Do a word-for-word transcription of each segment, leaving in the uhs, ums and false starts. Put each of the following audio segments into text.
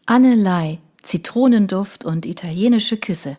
Annelei, Zitronenduft und italienische Küsse.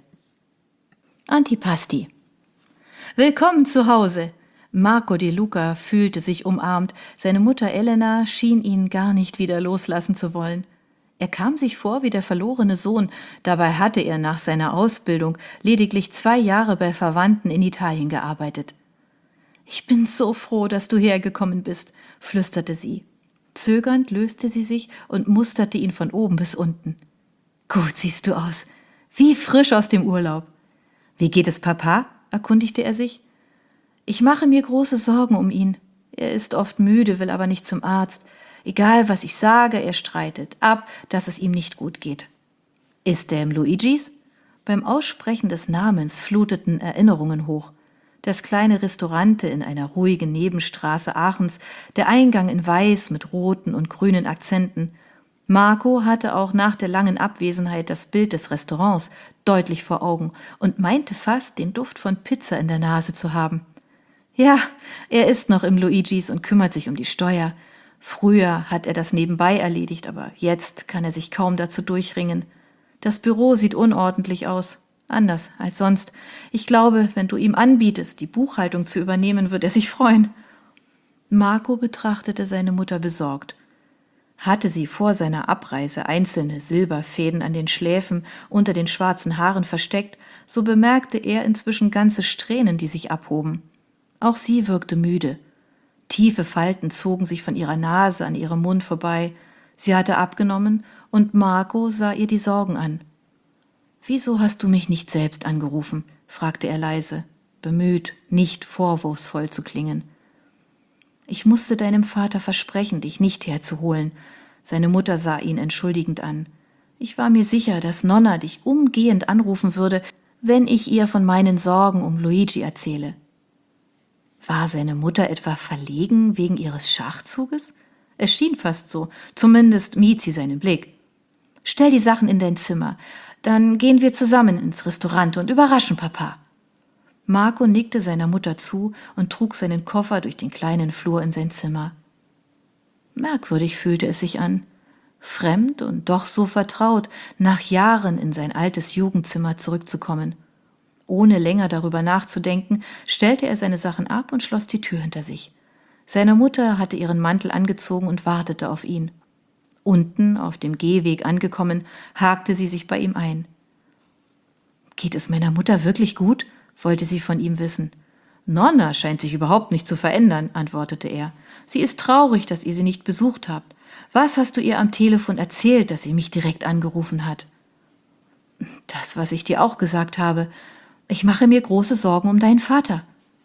Antipasti. Willkommen zu Hause. Marco De Luca fühlte sich umarmt. Seine Mutter Elena schien ihn gar nicht wieder loslassen zu wollen. Er kam sich vor wie der verlorene Sohn. Dabei hatte er nach seiner Ausbildung lediglich zwei Jahre bei Verwandten in Italien gearbeitet. »Ich bin so froh, dass du hergekommen bist«, flüsterte sie. Zögernd löste sie sich und musterte ihn von oben bis unten. »Gut siehst du aus, wie frisch aus dem Urlaub.« »Wie geht es Papa?«, erkundigte er sich. »Ich mache mir große Sorgen um ihn. Er ist oft müde, will aber nicht zum Arzt. Egal, was ich sage, er streitet ab, dass es ihm nicht gut geht.« »Ist er im Luigis?« Beim Aussprechen des Namens fluteten Erinnerungen hoch. Das kleine Restaurante in einer ruhigen Nebenstraße Aachens, der Eingang in weiß mit roten und grünen Akzenten. Marco hatte auch nach der langen Abwesenheit das Bild des Restaurants deutlich vor Augen und meinte fast, den Duft von Pizza in der Nase zu haben. Ja, er ist noch im Luigis und kümmert sich um die Steuer. Früher hat er das nebenbei erledigt, aber jetzt kann er sich kaum dazu durchringen. Das Büro sieht unordentlich aus. Anders als sonst. Ich glaube, wenn du ihm anbietest, die Buchhaltung zu übernehmen, wird er sich freuen. Marco betrachtete seine Mutter besorgt. Hatte sie vor seiner Abreise einzelne Silberfäden an den Schläfen unter den schwarzen Haaren versteckt, so bemerkte er inzwischen ganze Strähnen, die sich abhoben. Auch sie wirkte müde. Tiefe Falten zogen sich von ihrer Nase an ihrem Mund vorbei. Sie hatte abgenommen und Marco sah ihr die Sorgen an. »Wieso hast du mich nicht selbst angerufen?« fragte er leise, bemüht, nicht vorwurfsvoll zu klingen. »Ich musste deinem Vater versprechen, dich nicht herzuholen.« Seine Mutter sah ihn entschuldigend an. »Ich war mir sicher, dass Nonna dich umgehend anrufen würde, wenn ich ihr von meinen Sorgen um Luigi erzähle.« War seine Mutter etwa verlegen wegen ihres Schachzuges? Es schien fast so, zumindest mied sie seinen Blick. »Stell die Sachen in dein Zimmer, dann gehen wir zusammen ins Restaurant und überraschen Papa.« Marco nickte seiner Mutter zu und trug seinen Koffer durch den kleinen Flur in sein Zimmer. Merkwürdig fühlte es sich an. Fremd und doch so vertraut, nach Jahren in sein altes Jugendzimmer zurückzukommen. Ohne länger darüber nachzudenken, stellte er seine Sachen ab und schloss die Tür hinter sich. Seine Mutter hatte ihren Mantel angezogen und wartete auf ihn. Unten, auf dem Gehweg angekommen, hakte sie sich bei ihm ein. »Geht es meiner Mutter wirklich gut?« wollte sie von ihm wissen. »Nonna scheint sich überhaupt nicht zu verändern«, antwortete er. »Sie ist traurig, dass ihr sie nicht besucht habt. Was hast du ihr am Telefon erzählt, dass sie mich direkt angerufen hat?« »Das, was ich dir auch gesagt habe. Ich mache mir große Sorgen um deinen Vater.«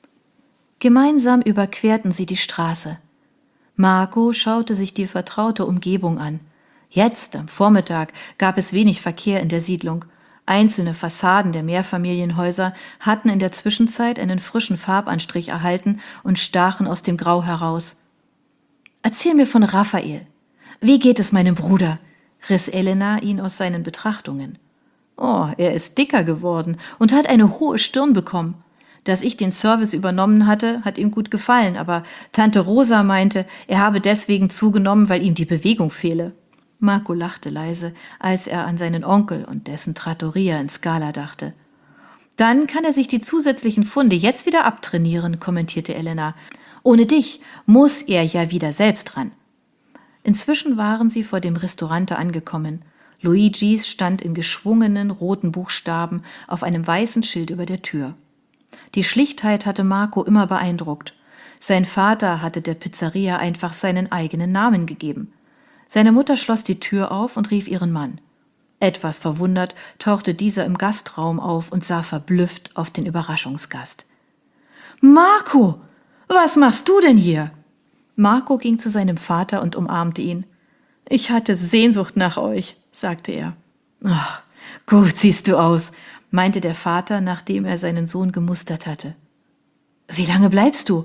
Gemeinsam überquerten sie die Straße. Marco schaute sich die vertraute Umgebung an. Jetzt, am Vormittag, gab es wenig Verkehr in der Siedlung. Einzelne Fassaden der Mehrfamilienhäuser hatten in der Zwischenzeit einen frischen Farbanstrich erhalten und stachen aus dem Grau heraus. »Erzähl mir von Raphael. Wie geht es meinem Bruder?« riss Elena ihn aus seinen Betrachtungen. »Oh, er ist dicker geworden und hat eine hohe Stirn bekommen. Dass ich den Service übernommen hatte, hat ihm gut gefallen, aber Tante Rosa meinte, er habe deswegen zugenommen, weil ihm die Bewegung fehle.« Marco lachte leise, als er an seinen Onkel und dessen Trattoria in Scala dachte. »Dann kann er sich die zusätzlichen Pfunde jetzt wieder abtrainieren«, kommentierte Elena. »Ohne dich muss er ja wieder selbst ran.« Inzwischen waren sie vor dem Restaurante angekommen. Luigis stand in geschwungenen roten Buchstaben auf einem weißen Schild über der Tür. Die Schlichtheit hatte Marco immer beeindruckt. Sein Vater hatte der Pizzeria einfach seinen eigenen Namen gegeben. Seine Mutter schloss die Tür auf und rief ihren Mann. Etwas verwundert tauchte dieser im Gastraum auf und sah verblüfft auf den Überraschungsgast. »Marco, was machst du denn hier?« Marco ging zu seinem Vater und umarmte ihn. »Ich hatte Sehnsucht nach euch«, sagte er. »Ach, gut siehst du aus«, meinte der Vater, nachdem er seinen Sohn gemustert hatte. »Wie lange bleibst du?«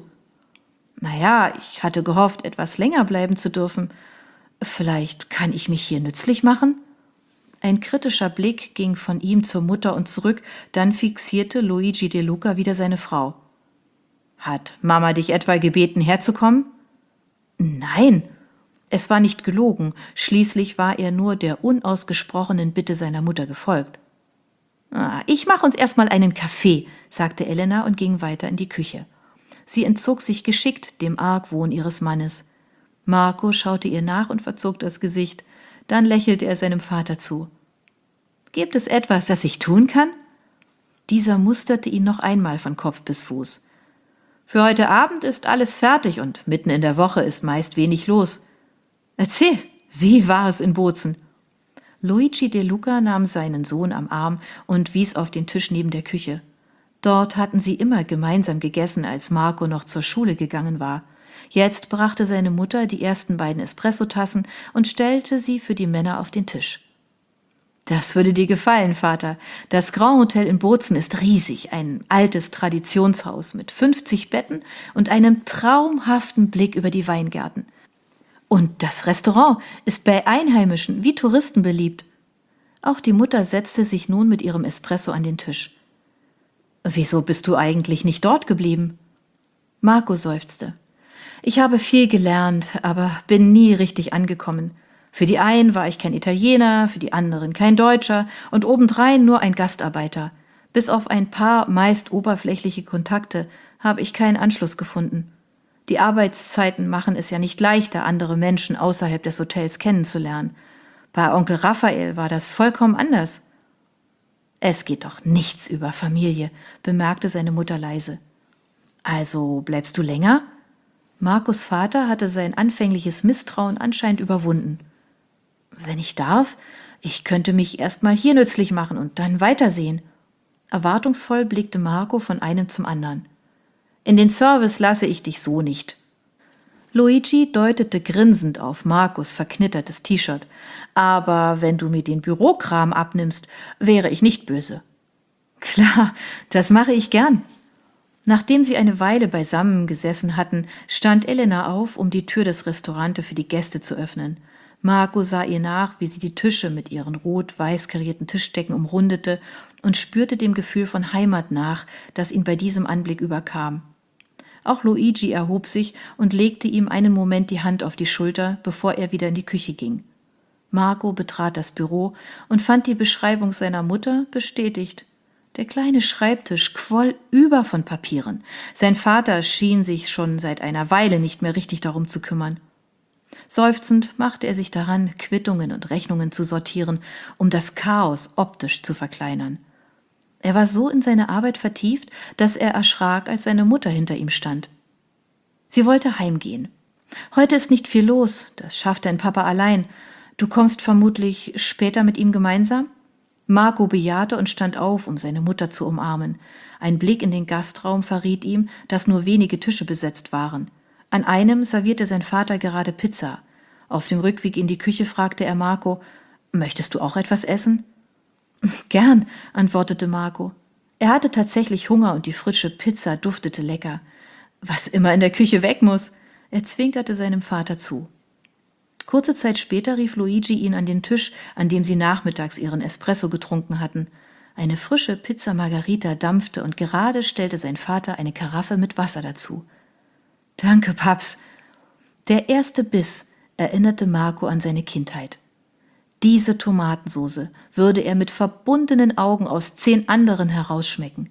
»Naja, ich hatte gehofft, etwas länger bleiben zu dürfen. Vielleicht kann ich mich hier nützlich machen?« Ein kritischer Blick ging von ihm zur Mutter und zurück, dann fixierte Luigi De Luca wieder seine Frau. »Hat Mama dich etwa gebeten, herzukommen?« »Nein.« Es war nicht gelogen, schließlich war er nur der unausgesprochenen Bitte seiner Mutter gefolgt. »Ah, ich mache uns erstmal einen Kaffee«, sagte Elena und ging weiter in die Küche. Sie entzog sich geschickt dem Argwohn ihres Mannes. Marco schaute ihr nach und verzog das Gesicht. Dann lächelte er seinem Vater zu. »Gibt es etwas, das ich tun kann?« Dieser musterte ihn noch einmal von Kopf bis Fuß. »Für heute Abend ist alles fertig und mitten in der Woche ist meist wenig los. Erzähl, wie war es in Bozen?« Luigi De Luca nahm seinen Sohn am Arm und wies auf den Tisch neben der Küche. Dort hatten sie immer gemeinsam gegessen, als Marco noch zur Schule gegangen war. Jetzt brachte seine Mutter die ersten beiden Espressotassen und stellte sie für die Männer auf den Tisch. »Das würde dir gefallen, Vater. Das Grand Hotel in Bozen ist riesig, ein altes Traditionshaus mit fünfzig Betten und einem traumhaften Blick über die Weingärten. Und das Restaurant ist bei Einheimischen wie Touristen beliebt.« Auch die Mutter setzte sich nun mit ihrem Espresso an den Tisch. »Wieso bist du eigentlich nicht dort geblieben?« Marco seufzte. »Ich habe viel gelernt, aber bin nie richtig angekommen. Für die einen war ich kein Italiener, für die anderen kein Deutscher und obendrein nur ein Gastarbeiter. Bis auf ein paar meist oberflächliche Kontakte habe ich keinen Anschluss gefunden. Die Arbeitszeiten machen es ja nicht leichter, andere Menschen außerhalb des Hotels kennenzulernen. Bei Onkel Raphael war das vollkommen anders.« »Es geht doch nichts über Familie«, bemerkte seine Mutter leise. »Also bleibst du länger?« Marcos Vater hatte sein anfängliches Misstrauen anscheinend überwunden. »Wenn ich darf, ich könnte mich erst mal hier nützlich machen und dann weitersehen.« Erwartungsvoll blickte Marco von einem zum anderen. »In den Service lasse ich dich so nicht.« Luigi deutete grinsend auf Marcos verknittertes T-Shirt. »Aber wenn du mir den Bürokram abnimmst, wäre ich nicht böse.« »Klar, das mache ich gern.« Nachdem sie eine Weile beisammen gesessen hatten, stand Elena auf, um die Tür des Restaurants für die Gäste zu öffnen. Marco sah ihr nach, wie sie die Tische mit ihren rot-weiß karierten Tischdecken umrundete und spürte dem Gefühl von Heimat nach, das ihn bei diesem Anblick überkam. Auch Luigi erhob sich und legte ihm einen Moment die Hand auf die Schulter, bevor er wieder in die Küche ging. Marco betrat das Büro und fand die Beschreibung seiner Mutter bestätigt. Der kleine Schreibtisch quoll über von Papieren. Sein Vater schien sich schon seit einer Weile nicht mehr richtig darum zu kümmern. Seufzend machte er sich daran, Quittungen und Rechnungen zu sortieren, um das Chaos optisch zu verkleinern. Er war so in seine Arbeit vertieft, dass er erschrak, als seine Mutter hinter ihm stand. Sie wollte heimgehen. »Heute ist nicht viel los, das schafft dein Papa allein. Du kommst vermutlich später mit ihm gemeinsam?« Marco bejahte und stand auf, um seine Mutter zu umarmen. Ein Blick in den Gastraum verriet ihm, dass nur wenige Tische besetzt waren. An einem servierte sein Vater gerade Pizza. Auf dem Rückweg in die Küche fragte er Marco, »Möchtest du auch etwas essen?« »Gern«, antwortete Marco. Er hatte tatsächlich Hunger und die frische Pizza duftete lecker. »Was immer in der Küche weg muss«, er zwinkerte seinem Vater zu. Kurze Zeit später rief Luigi ihn an den Tisch, an dem sie nachmittags ihren Espresso getrunken hatten. Eine frische Pizza Margherita dampfte und gerade stellte sein Vater eine Karaffe mit Wasser dazu. »Danke, Paps.« Der erste Biss erinnerte Marco an seine Kindheit. Diese Tomatensoße würde er mit verbundenen Augen aus zehn anderen herausschmecken.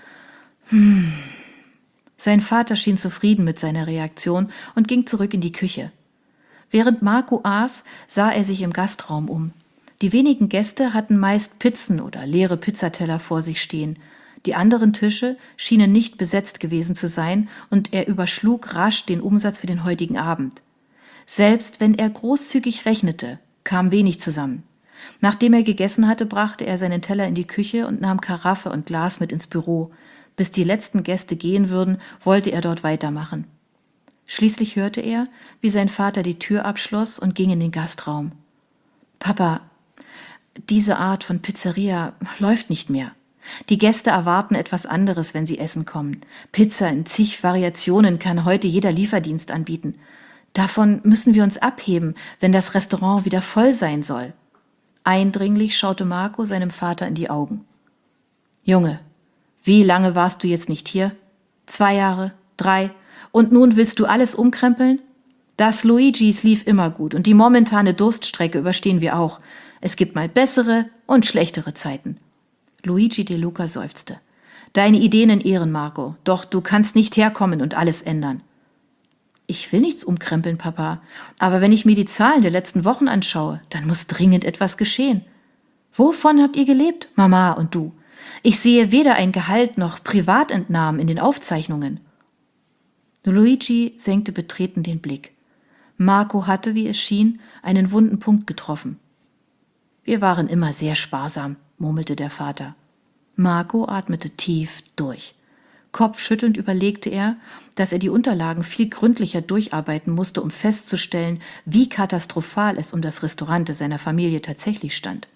Hm. Sein Vater schien zufrieden mit seiner Reaktion und ging zurück in die Küche. Während Marco aß, sah er sich im Gastraum um. Die wenigen Gäste hatten meist Pizzen oder leere Pizzateller vor sich stehen. Die anderen Tische schienen nicht besetzt gewesen zu sein und er überschlug rasch den Umsatz für den heutigen Abend. Selbst wenn er großzügig rechnete, kam wenig zusammen. Nachdem er gegessen hatte, brachte er seinen Teller in die Küche und nahm Karaffe und Glas mit ins Büro. Bis die letzten Gäste gehen würden, wollte er dort weitermachen. Schließlich hörte er, wie sein Vater die Tür abschloss und ging in den Gastraum. »Papa, diese Art von Pizzeria läuft nicht mehr. Die Gäste erwarten etwas anderes, wenn sie essen kommen. Pizza in zig Variationen kann heute jeder Lieferdienst anbieten. Davon müssen wir uns abheben, wenn das Restaurant wieder voll sein soll.« Eindringlich schaute Marco seinem Vater in die Augen. »Junge, wie lange warst du jetzt nicht hier? Zwei Jahre? Drei? Und nun willst du alles umkrempeln?« Das Luigis lief immer gut und die momentane Durststrecke überstehen wir auch. Es gibt mal bessere und schlechtere Zeiten. Luigi De Luca seufzte. Deine Ideen in Ehren, Marco, doch du kannst nicht herkommen und alles ändern. Ich will nichts umkrempeln, Papa, aber wenn ich mir die Zahlen der letzten Wochen anschaue, dann muss dringend etwas geschehen. Wovon habt ihr gelebt, Mama und du? Ich sehe weder ein Gehalt noch Privatentnahmen in den Aufzeichnungen. Luigi senkte betreten den Blick. Marco hatte, wie es schien, einen wunden Punkt getroffen. Wir waren immer sehr sparsam, murmelte der Vater. Marco atmete tief durch. Kopfschüttelnd überlegte er, dass er die Unterlagen viel gründlicher durcharbeiten musste, um festzustellen, wie katastrophal es um das Restaurant seiner Familie tatsächlich stand.